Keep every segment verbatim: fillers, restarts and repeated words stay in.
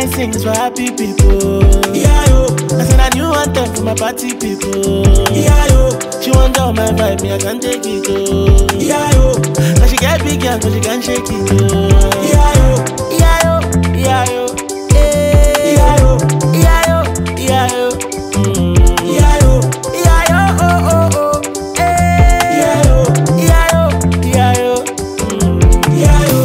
sings for happy people. Yeah, yo. I said a new anthem for my party people. Yeah, yo. She want all my vibe, me I can take it, oh. Yeah, yo. Now she get big and so she can shake it, oh. Yeah, yo. Yeah, yo, yeah, yo, eh. Yeah, yo. Yeah, yo, yeah, yo, mm. Yeah, yo. Yeah, yo, oh, oh, oh, eh. Yeah, yo. Yeah, yo, yeah, yo, mm. Yeah, yo.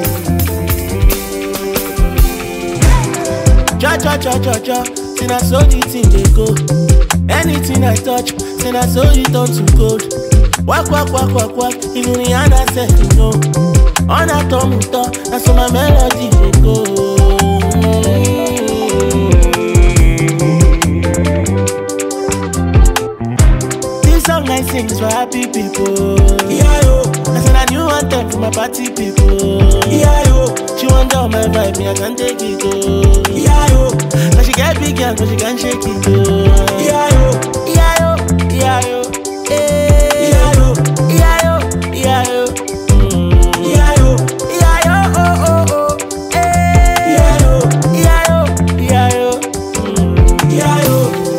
Cha cha cha cha cha, say na so the thing dey go. Anything I touch, say na so it turn to gold. Walk walk walk walk walk, even Rihanna said you know. On a tomuto, na so my melody dey go. This song I sing is for happy people. Yeah, yo. I said a new anthem for my party people. Yeah, yo. She want all my vibe, me I can take it, oh. Yeah, yo. Now she get big and so she can shake it, oh. Yeah, yo. Yeah, yo, yeah, yo, eh. Yeah, yo. Yeah, yo, yeah, yo, mm. Yeah, yo. Yeah, yo, oh, oh, oh, eh. Yeah, yo. Yeah, yo, yeah, yo, mm. Yeah, yo.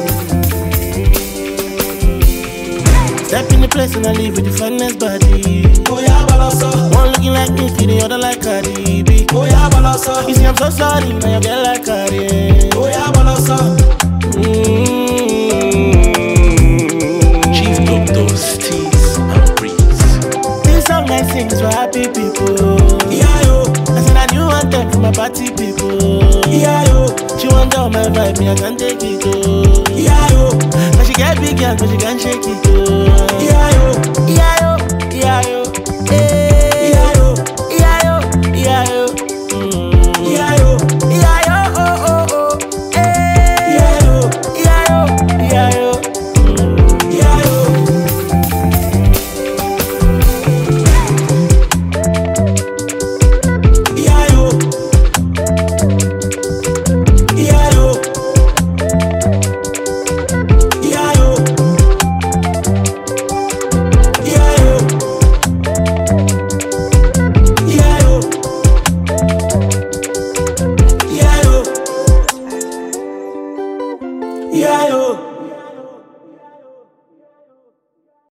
Step in the place and I live with the finest body. Oh, yeah, balasa. One looking like me, the other like Cardi B. Oh, yeah, balasa. You see, I'm so sorry, now you get like Cardi. Oh, yeah, balasa. Chief Doctors, Teas and Breeze. This song I sing is for happy people. Yeah, yo. I said a new anthem for my party people. Yeah, yo. She want all my vibe, me I can take it, oh. Yeah, yo. Now she get big and so she can shake it, oh. Yeah, yo.